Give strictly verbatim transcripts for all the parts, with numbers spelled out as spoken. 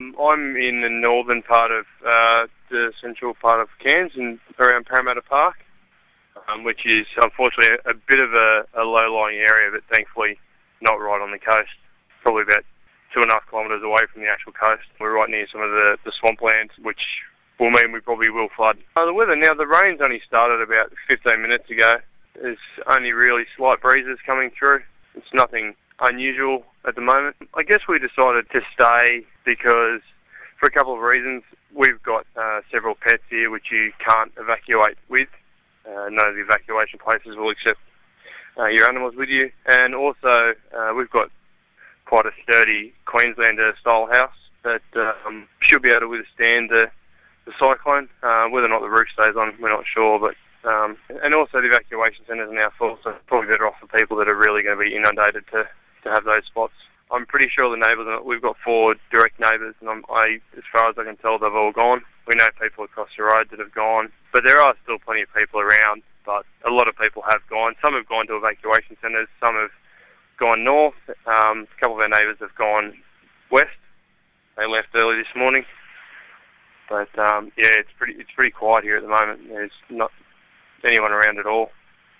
I'm in the northern part of uh, the central part of Cairns, and around Parramatta Park, um, which is unfortunately a, a bit of a, a low-lying area, but thankfully not right on the coast. Probably about two and a half kilometres away from the actual coast. We're right near some of the, the swamplands, which will mean we probably will flood. Uh, the weather now, the rain's only started about fifteen minutes ago. There's only really slight breezes coming through. It's nothing unusual at the moment. I guess we decided to stay because, for a couple of reasons, we've got uh, several pets here which you can't evacuate with. Uh, none of the evacuation places will accept uh, your animals with you. And also, uh, we've got quite a sturdy Queenslander-style house that um, should be able to withstand the, the cyclone. Uh, whether or not the roof stays on, we're not sure, but Um, and also the evacuation centres are now full, so it's probably better off for people that are really going to be inundated to, to have those spots. I'm pretty sure the neighbours, we've got four direct neighbours, and I'm, I, as far as I can tell, they've all gone. We know people across the road that have gone, but there are still plenty of people around, but a lot of people have gone. Some have gone to evacuation centres, some have gone north. Um, a couple of our neighbours have gone west. They left early this morning. But um, yeah, it's pretty it's pretty quiet here at the moment. There's not anyone around at all.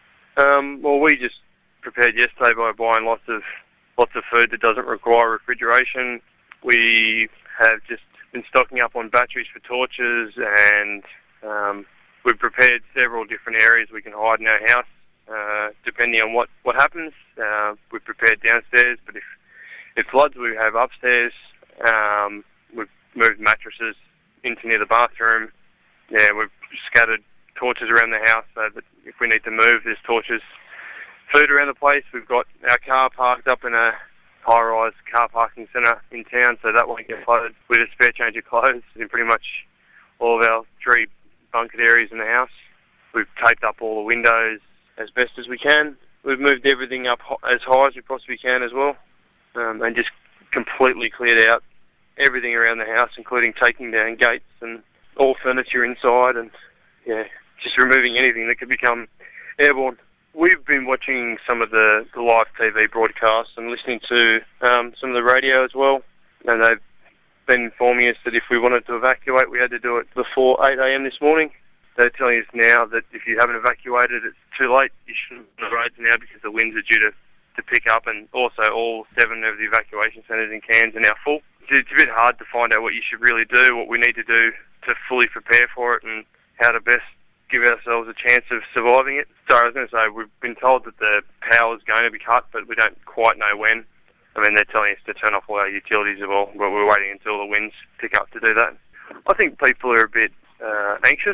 Um, well, we just prepared yesterday by buying lots of lots of food that doesn't require refrigeration. We have just been stocking up on batteries for torches, and um, we've prepared several different areas we can hide in our house, uh, depending on what what happens. Uh, we've prepared downstairs, but if it floods, we have upstairs. Um, we've moved mattresses into near the bathroom. Yeah, we've scattered torches around the house so that if we need to move, there's torches. Food around the place. We've got our car parked up in a high-rise car parking centre in town, so that won't get flooded. With a spare change of clothes in pretty much all of our three bunkered areas in the house. We've taped up all the windows as best as we can. We've moved everything up as high as we possibly can as well, um, and just completely cleared out everything around the house, including taking down gates and all furniture inside, and yeah, just removing anything that could become airborne. We've been watching some of the, the live T V broadcasts and listening to um, some of the radio as well, and they've been informing us that if we wanted to evacuate, we had to do it before eight a m this morning. They're telling us now that if you haven't evacuated, it's too late. You shouldn't be on the roads now because the winds are due to, to pick up, and also all seven of the evacuation centres in Cairns are now full. It's a bit hard to find out what you should really do, what we need to do to fully prepare for it, and how to best give ourselves a chance of surviving it. So I was going to say, we've been told that the power is going to be cut, but we don't quite know when. I mean, they're telling us to turn off all our utilities as well, but we're waiting until the winds pick up to do that. I think people are a bit uh, anxious,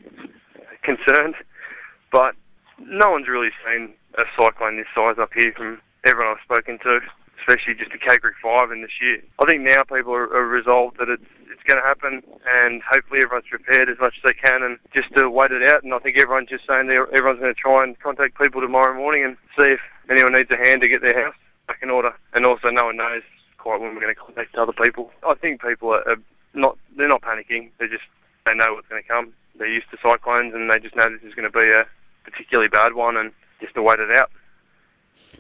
concerned, but no one's really seen a cyclone this size up here from everyone I've spoken to, especially just a Category five in this year. I think now people are, are resolved that it's, it's going to happen, and hopefully everyone's prepared as much as they can and just to wait it out. And I think everyone's just saying that everyone's going to try and contact people tomorrow morning and see if anyone needs a hand to get their house back in order. And also no one knows quite when we're going to contact other people. I think people are, are not, they're not panicking. They just, they know what's going to come. They're used to cyclones and they just know this is going to be a particularly bad one, and just to wait it out.